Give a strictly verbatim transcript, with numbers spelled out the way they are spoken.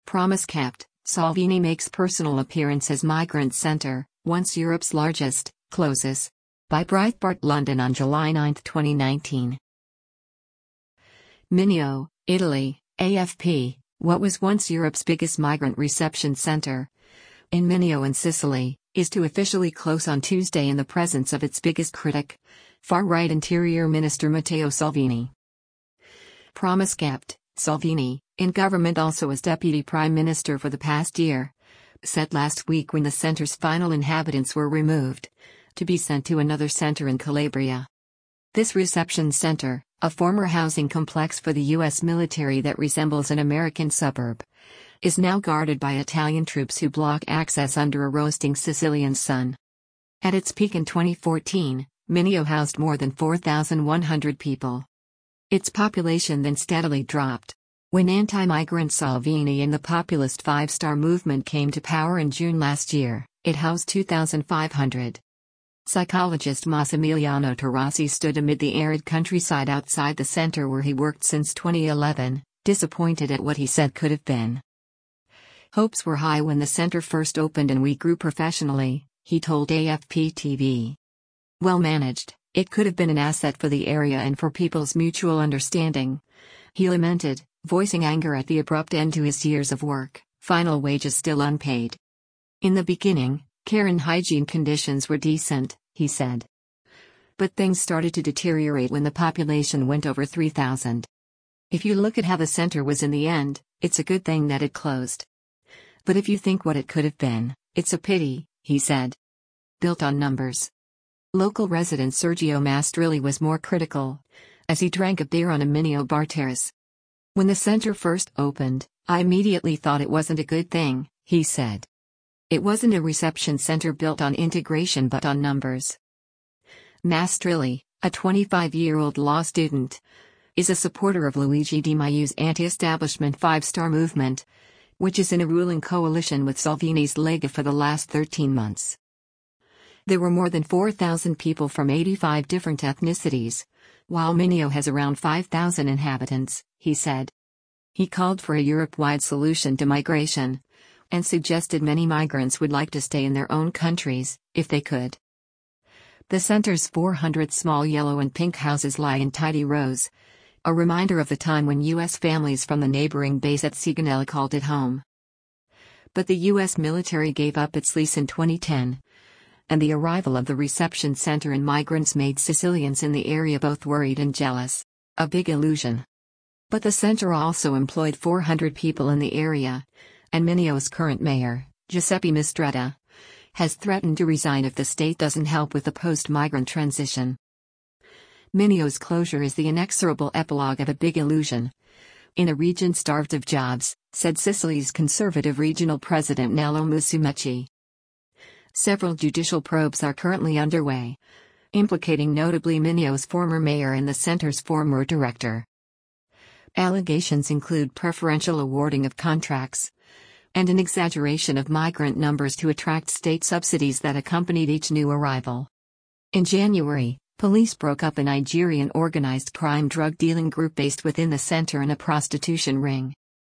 Promise kept, Salvini makes personal appearance as migrant center, once Europe's largest, closes. By Breitbart London on July ninth twenty nineteen. Mineo, Italy, A F P, what was once Europe's biggest migrant reception center, in Mineo in Sicily, is to officially close on Tuesday in the presence of its biggest critic, far-right Interior Minister Matteo Salvini. Promise kept, Salvini, in government also as Deputy Prime Minister for the past year, said last week when the center's final inhabitants were removed, to be sent to another center in Calabria. This reception center, a former housing complex for the U S military that resembles an American suburb, is now guarded by Italian troops who block access under a roasting Sicilian sun. At its peak in twenty fourteen, Mineo housed more than four thousand one hundred people. Its population then steadily dropped. When anti-migrant Salvini and the populist Five Star Movement came to power in June last year, it housed two thousand five hundred. Psychologist Massimiliano Terrassi stood amid the arid countryside outside the center where he worked since twenty eleven, disappointed at what he said could have been. Hopes were high when the center first opened and we grew professionally, he told A F P T V. Well managed, it could have been an asset for the area and for people's mutual understanding, he lamented, voicing anger at the abrupt end to his years of work, final wages still unpaid. In the beginning, care and hygiene conditions were decent, he said. But things started to deteriorate when the population went over three thousand. If you look at how the center was in the end, it's a good thing that it closed. But if you think what it could have been, it's a pity, he said. Built on numbers. Local resident Sergio Mastrilli was more critical, as he drank a beer on a Mineo bar terrace. When the center first opened, I immediately thought it wasn't a good thing, he said. It wasn't a reception center built on integration but on numbers. Mastrilli, a twenty-five-year-old law student, is a supporter of Luigi Di Maiu's anti-establishment Five Star Movement, which is in a ruling coalition with Salvini's Lega for the last thirteen months. There were more than four thousand people from eighty-five different ethnicities, while Mineo has around five thousand inhabitants, he said. He called for a Europe-wide solution to migration, and suggested many migrants would like to stay in their own countries, if they could. The center's four hundred small yellow and pink houses lie in tidy rows, a reminder of the time when U S families from the neighboring base at Sigonella called it home. But the U S military gave up its lease in twenty ten, and the arrival of the reception center and migrants made Sicilians in the area both worried and jealous. A big illusion. But the center also employed four hundred people in the area, and Mineo's current mayor, Giuseppe Mistretta, has threatened to resign if the state doesn't help with the post-migrant transition. Mineo's closure is the inexorable epilogue of a big illusion, in a region starved of jobs, said Sicily's conservative regional president Nello Musumeci. Several judicial probes are currently underway, implicating notably Mineo's former mayor and the center's former director. Allegations include preferential awarding of contracts, and an exaggeration of migrant numbers to attract state subsidies that accompanied each new arrival. In January, police broke up a Nigerian organized crime drug dealing group based within the center and a prostitution ring.